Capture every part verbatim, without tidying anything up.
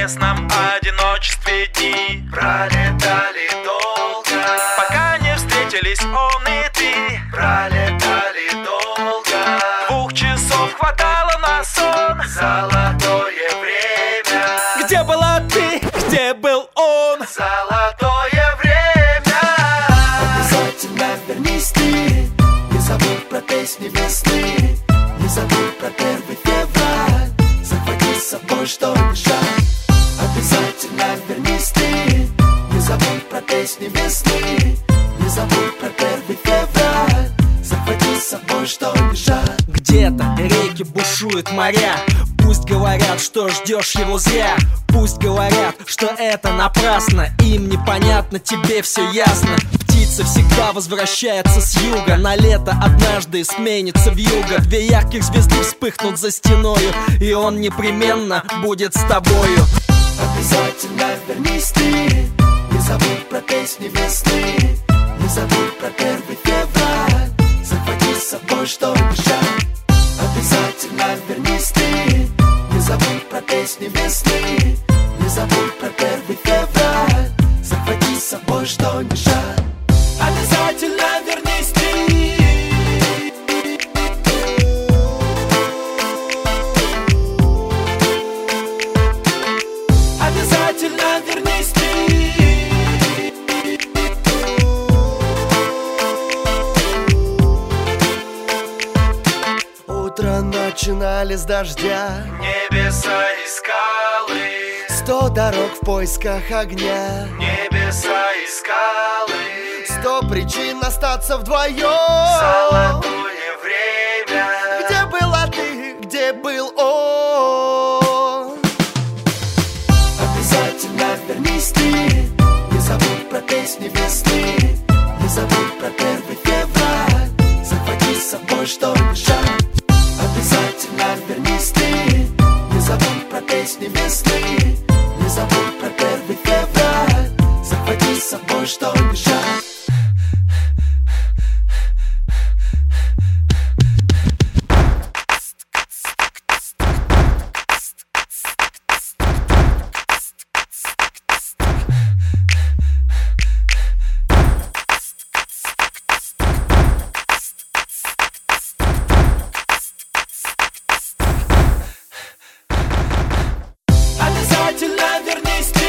совместном одиночестве дни пролетали долго, пока не встретились он и ты. Пролетали долго, двух часов хватало на сон. Золотое время. Где была ты, где был он? Золотое время. Обязательно вернись ты, не забудь про песни весны, не забудь про первый февраль, захвати с собой, что не жаль. Обязательно вернись ты, не забудь про песни весны, не забудь про первый февраль, захвати с собой, что не жаль. Где-то реки бушуют моря, пусть говорят, что ждешь его зря. Пусть говорят, что это напрасно, им непонятно, тебе все ясно. Птица всегда возвращается с юга, на лето однажды сменится вьюга. Две ярких звезды вспыхнут за стеною, и он непременно будет с тобою. Обязательно вернись ты, не забудь про песни весны, не забудь про первый февраль, захвати с собой, что не жаль. Обязательно вернись ты, не забудь про песни весны, не забудь про первый февраль, захвати с собой, что не жаль. Обязательно вернись ты. Обязательно вернись ты. Утро начинали с дождя, Небеса и скалы, сто дорог в поисках огня, небеса и скалы, сто причин остаться вдвоем. золотое время. Где была ты, где был он? Обязательно вернись ты, не забудь про песни весны, не забудь про первый февраль, захвати с собой, что не жаль. Обязательно вернись ты, не забудь про песни весны, не забудь про первый февраль, захвати с собой, что не жаль. Обязательно вернись ты.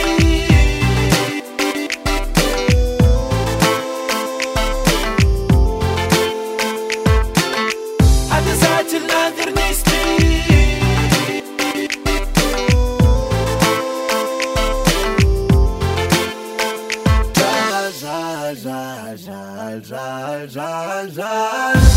Обязательно вернись ты. Жаль, жаль, жаль, жаль, жаль, жаль, жаль.